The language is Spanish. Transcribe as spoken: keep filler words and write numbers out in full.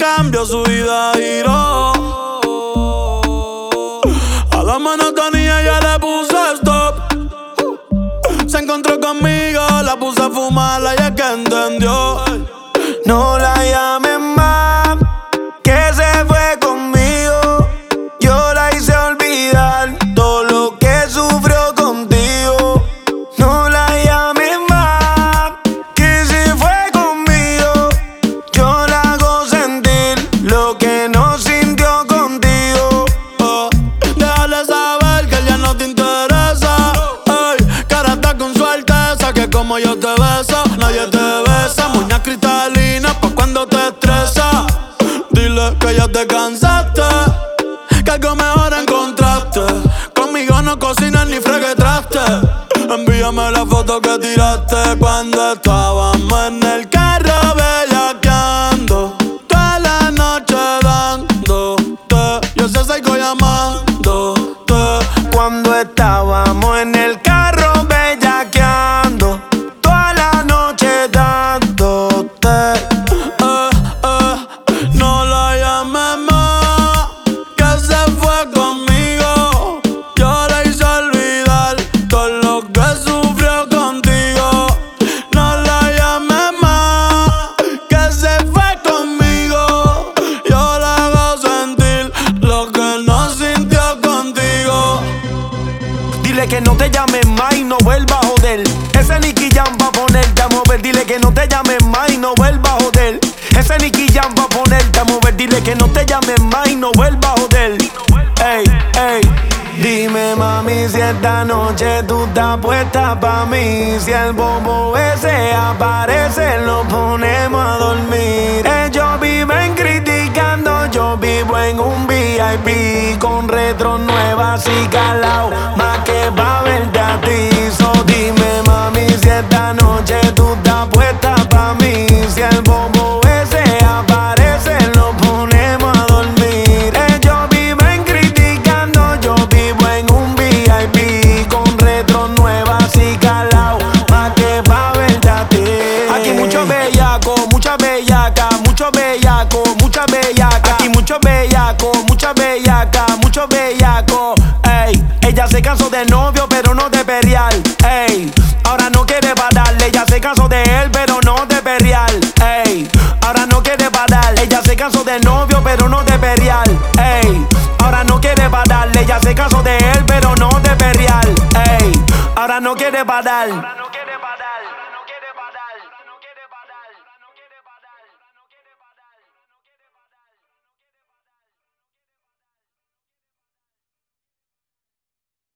cambio, su vida giró. A la monotonía ya le puse stop. Se encontró conmigo, la puse a fumar, y es que entendió. No la llames más, que se fue conmigo. Yo la hice olvidar todo lo que sufrió contigo. No la llames más, que se fue conmigo. Yo la hago sentir lo que no sintió contigo. Oh, déjale saber que ya no te interesa. Ey, cara está con su alteza, que como yo te beso, nadie te besa. Muñeca cristalina pa' cuando te estresa. Dile que ya te cansaste, que algo mejor encontraste. Conmigo no cocinas ni freguetraste. Envíame la foto que tiraste cuando estábamos en el carro bellaqueando. Toda la noche dándote, yo sé sigo llamándote. Cuando estábamos en el carro bellaqueando, toda la noche dándote. Eh, eh, no la llames más, que se fue conmigo. Yo la hice olvidar todo lo que sufrió contigo. No la llames más, que se fue conmigo. Yo la hago sentir lo que no sintió contigo. Dile que no te llames más y no vuelva a joder. Ese Nicky Jam va a ponerte a mover. Dile que no te llames más y no vuelva a joder. Ese Nicky Jam va a ponerte a mover. Dile que no te llames más y no vuelva a joder. Ey, ey. Dime mami si esta noche tú estás puesta pa' mí. Si el bobo ese aparece lo ponemos a dormir. Ellos viven criticando, yo vivo en un V I P con retro nuevas y calao, más que pa' verte a ti. So dime mami si esta noche tú estás puesta pa' mí. Si el bobo ese aparece lo ponemos a dormir. Ellos viven criticando, yo vivo en un V I P con retro nuevas y calao, más que pa' verte a ti. Aquí mucho bellaco, mucha bellaca, mucho bellaco, mucha bellaca. Aquí mucho bellaco, mucha bellaca, mucho bellaco. Ey, ella se cansó de novio pero no de perrear. Ey, ahora no quiere pararle. Ella se cansó de él pero no de perrear. Ey, ahora no quiere parar. Ella se cansó de novio pero no de perrear. Ey, ahora no quiere pararle. Ella se cansó de él pero no de perrear. Ey, ahora no quiere parar.